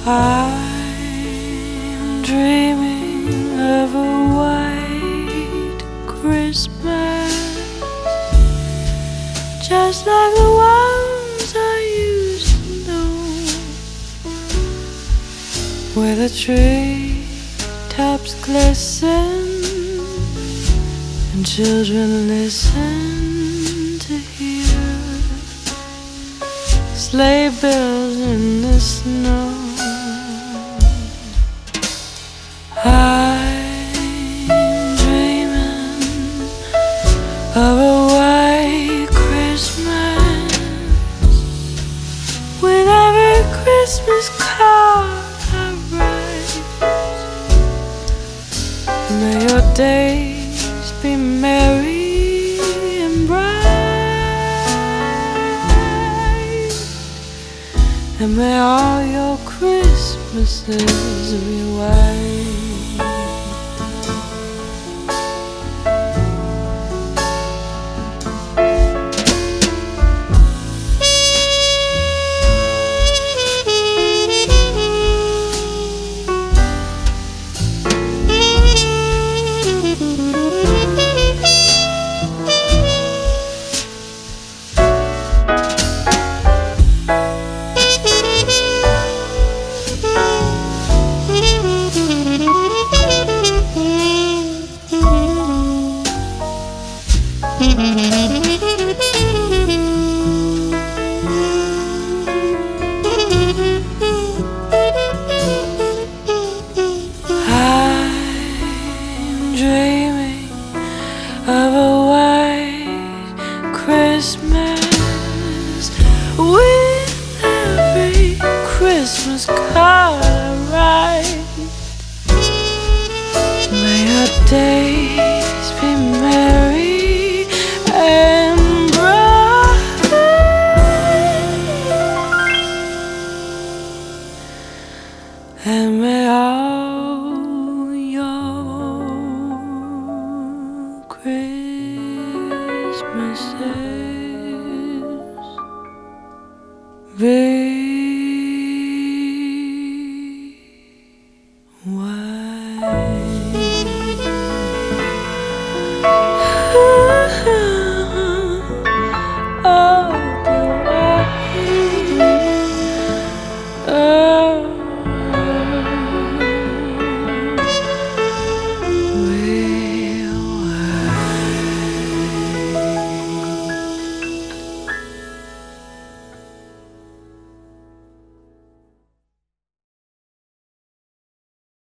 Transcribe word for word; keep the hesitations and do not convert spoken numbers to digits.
I'm dreaming of a white Christmas, just like the ones I used to know, where the tree tops glisten and children listen to hear sleigh bells in the snow. I'm dreaming of a white Christmas with every Christmas card I write. May your days be merry and bright, and may all your Christmases be white. I'm dreaming of a white Christmas with every Christmas card I write. May your days be merry and bright, and may all